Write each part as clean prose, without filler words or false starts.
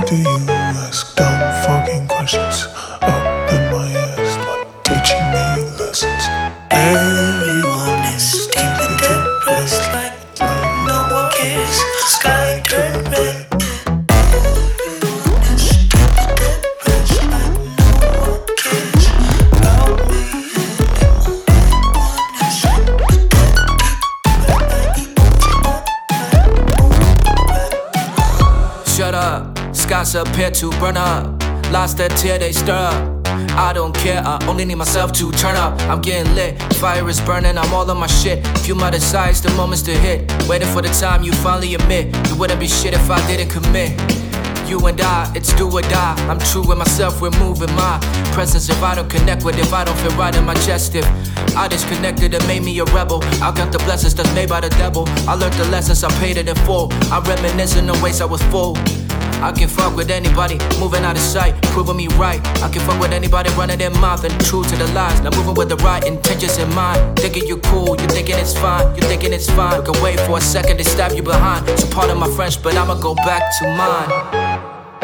do you ask dumb fucking questions up in my ass like teaching me lessons? Everyone is deeply depressed like no one cares. The sky turned red. Shut up, skies appear to burn up. Lost a tear, they stir up. I don't care, I only need myself to turn up. I'm getting lit, fire is burning, I'm all on my shit. Few my desires, the moments to hit. Waiting for the time you finally admit you wouldn't be shit if I didn't commit. You and I, it's do or die. I'm true with myself, we're moving my presence. If I don't connect with, if I don't feel right in my chest, if I disconnected, it made me a rebel. I got the blessings that's made by the devil. I learned the lessons, I paid it in full. I'm reminiscing the ways I was full. I can fuck with anybody, moving out of sight, proving me right. I can fuck with anybody running their mouth and true to the lies. Now moving with the right intentions in mind. Thinking you cool, you thinking it's fine, you thinking it's fine. We can wait for a second to stab you behind. So pardon my French, but I'ma go back to mine.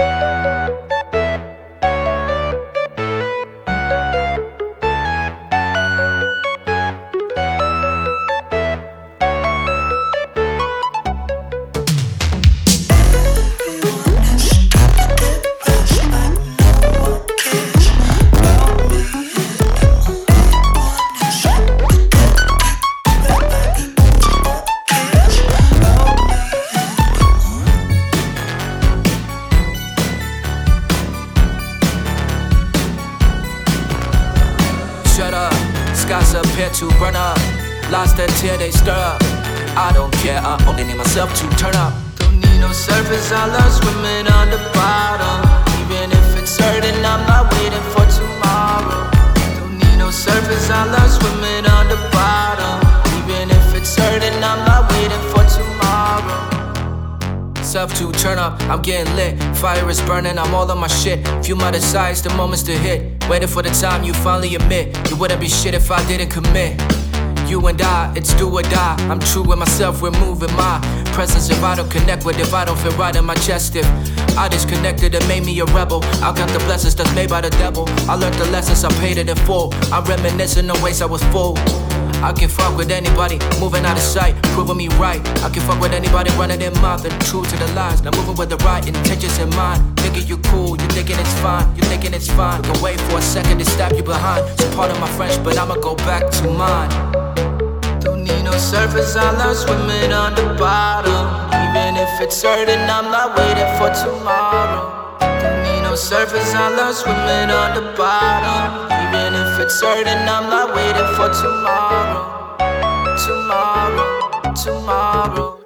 Shut up, skies appear to burn up. Lost a tear, they stir up. I don't care, I only need myself to turn up. Don't need no surface, I love swimming on the bottom. Even if it's hurting, I'm not waiting for tomorrow. Don't need no surface, I love swimming on the bottom. Even if it's hurting, I'm not waiting for tomorrow. Self to turn up, I'm getting lit. Fire is burning, I'm all on my shit. Few my desires, the moments to hit. Waiting for the time you finally admit you wouldn't be shit if I didn't commit. You and I, it's do or die. I'm true with myself, we're moving my presence. If I don't connect with, if I don't feel right in my chest, if I disconnected, it made me a rebel. I got the blessings that's made by the devil. I learned the lessons, I paid it in full. I'm reminiscing the ways I was full. I can fuck with anybody, moving out of sight, proving me right. I can fuck with anybody running their mouth and true to the lies. Now moving with the right intentions in mind. Thinking you cool, you thinking it's fine, you thinking it's fine. We can wait for a second to stab you behind. So pardon my French, but I'ma go back to mine. Don't need no surface, I love swimming on the bottom. Even if it's hurting, I'm not waiting for tomorrow. Don't need no surface, I love swimming on the bottom. Even if it's hurting, I'm not waiting for tomorrow. Tomorrow, tomorrow.